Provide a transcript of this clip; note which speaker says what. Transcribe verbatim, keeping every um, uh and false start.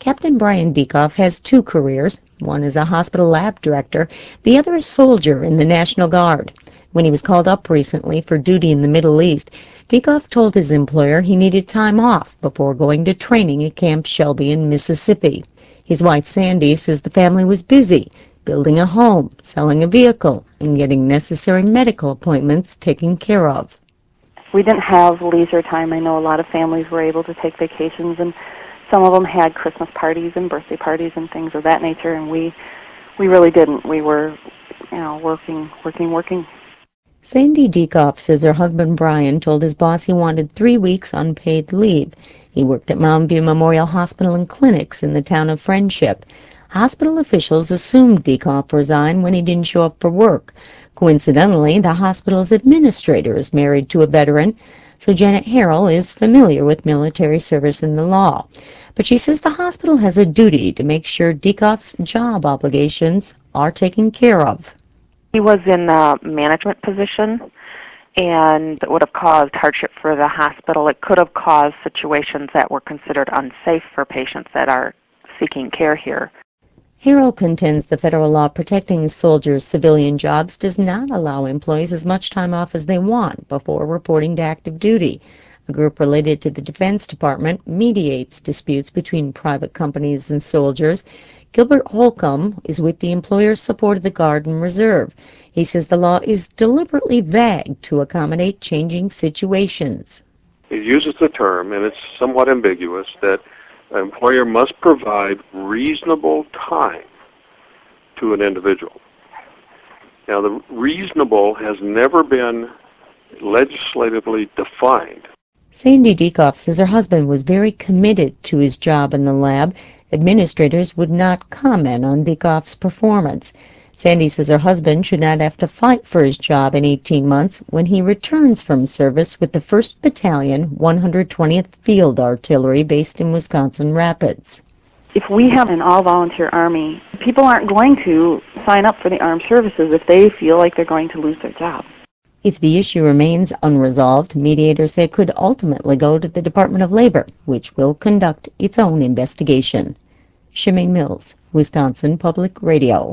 Speaker 1: Captain Brian Dieckhoff has two careers. One is a hospital lab director. The other is soldier in the National Guard. When he was called up recently for duty in the Middle East, Dieckhoff told his employer he needed time off before going to training at Camp Shelby in Mississippi. His wife, Sandy, says the family was busy, building a home, selling a vehicle, and getting necessary medical appointments taken care of.
Speaker 2: We didn't have leisure time. I know a lot of families were able to take vacations, and some of them had Christmas parties and birthday parties and things of that nature, and we we really didn't. We were, you know, working, working, working.
Speaker 1: Sandy Dieckhoff says her husband Brian told his boss he wanted three weeks unpaid leave. He worked at Mountain View Memorial Hospital and Clinics in the town of Friendship. Hospital officials assumed Dieckhoff resigned when he didn't show up for work. Coincidentally, the hospital's administrator is married to a veteran, so Janet Harrell is familiar with military service and the law. But she says the hospital has a duty to make sure Dieckhoff's job obligations are taken care of.
Speaker 3: He was in a management position, and it would have caused hardship for the hospital. It could have caused situations that were considered unsafe for patients that are seeking care here.
Speaker 1: Harrell contends the federal law protecting soldiers' civilian jobs does not allow employees as much time off as they want before reporting to active duty. A group related to the Defense Department mediates disputes between private companies and soldiers. Gilbert Holcomb is with the employer's support of the Guard and Reserve. He says the law is deliberately vague to accommodate changing situations.
Speaker 4: It uses the term, and it's somewhat ambiguous, that an employer must provide reasonable time to an individual. Now, the reasonable has never been legislatively defined.
Speaker 1: Sandy Dieckhoff says her husband was very committed to his job in the lab. Administrators would not comment on Dieckhoff's performance. Sandy says her husband should not have to fight for his job in eighteen months when he returns from service with the first Battalion, one hundred twentieth Field Artillery based in Wisconsin Rapids.
Speaker 2: If we have an all-volunteer Army, people aren't going to sign up for the armed services if they feel like they're going to lose their job.
Speaker 1: If the issue remains unresolved, mediators say it could ultimately go to the Department of Labor, which will conduct its own investigation. Shemaine Mills, Wisconsin Public Radio.